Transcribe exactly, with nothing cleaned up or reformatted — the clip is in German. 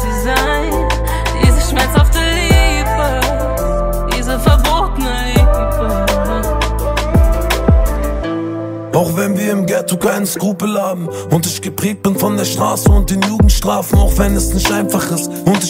sie sein. Diese schmerzhafte Liebe, diese verbotene Liebe. Auch wenn wir im Ghetto keinen Skrupel haben und ich geprägt bin von der Straße und den Jugendstrafen, auch wenn es nicht einfach ist und ich